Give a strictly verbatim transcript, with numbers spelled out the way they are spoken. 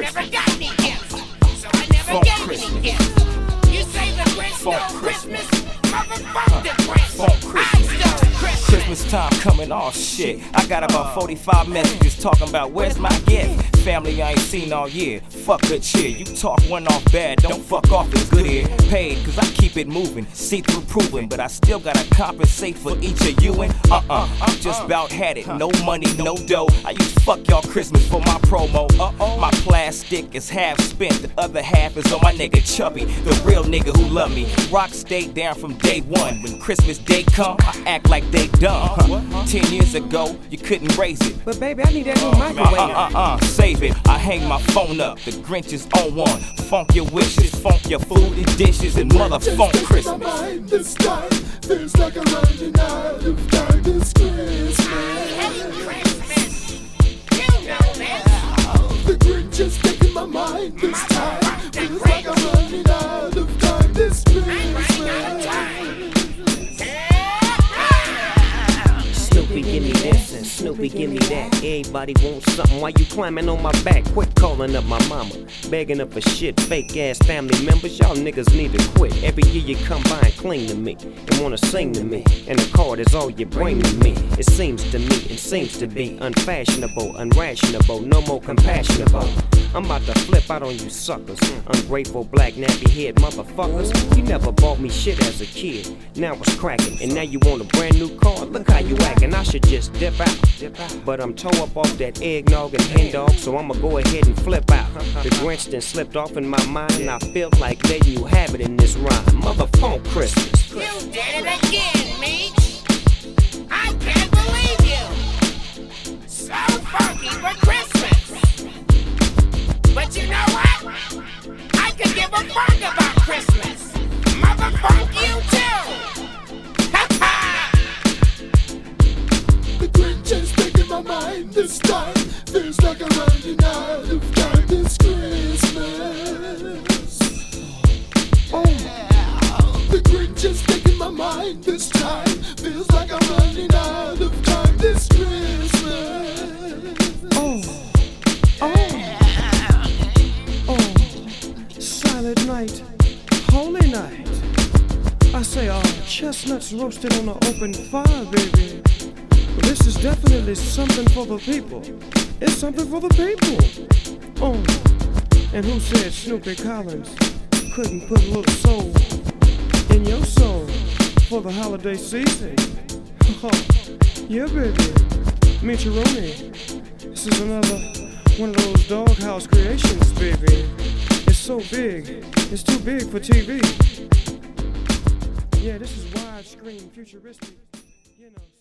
Christmas. never got any gifts, so I never Funk gave Christmas. any gifts. You say the Grinch stole Christmas? Motherfuck the Grinch. Funk Christmas. I stole Christmas. Christmas time coming, oh shit. I got about forty-five messages talking about where's my gift. Family I ain't seen all year, fuck good cheer. You talk one off bad, don't fuck off, it's good here. Paid, cause I keep it moving, see through proving. But I still gotta compensate for each of you and uh-uh, I'm just about had it. No money, no dough, I use fuck y'all Christmas for my promo. Uh-oh, my plastic is half spent, the other half is on my nigga Chubby, the real nigga who love me. Rock stayed down from day one. When Christmas day come, I act like they dumb. Huh? Ten years ago, you couldn't raise it. But baby, I need that new microwave. Uh-uh-uh, save it. I hang my phone up, the Grinch is on one. Funk your wishes, funk your food and dishes, and mother funk Christmas. My mind this time feels like I'm running out of time this Christmas. I hate Christmas. You know this. The Grinch is taking my mind this time. Feels like I'm running out of time this Christmas. Snoopy, give me this and Snoopy, give me that. Everybody wants something while you climbing on my back. Quit calling up my mama, begging her for shit. Fake ass family members, y'all niggas need to quit. Every year you come by and cling to me and wanna sing to me, and the card is all you bring to me. It seems to me, it seems to be unfashionable, unrationable, no more compassionable. I'm about to flip out on you suckers, ungrateful black nappy head motherfuckers. You never bought me shit as a kid, now it's cracking, and now you want a brand new car. Look how you acting, I should just dip out. But I'm toe up off that eggnog and hen dog, so I'ma go ahead and flip out. The Grinch then slipped off in my mind, and I feel like letting you have it in this rhyme. Motherfuck Christmas. You did it again, Meech. I can't believe you. So funky for Christmas. But you know what? I could give a fuck about Christmas. Motherfuck you too. Ha ha! The Grinch is taking my mind this time. Feels like I'm running out of time this Christmas. Oh, the Grinch is taking my mind this time. Feels like I'm running out of time this Christmas. Oh, oh, oh, silent night, holy night. I say, uh, chestnuts roasted on an open fire, baby. This is definitely something for the people. It's something for the people. Oh, and who said Snoopy Collins couldn't put a little soul in your soul for the holiday season? Yeah, baby. Meecharoni. This is another one of those doghouse creations, baby. It's so big. It's too big for T V. Yeah, this is widescreen, futuristic, you know.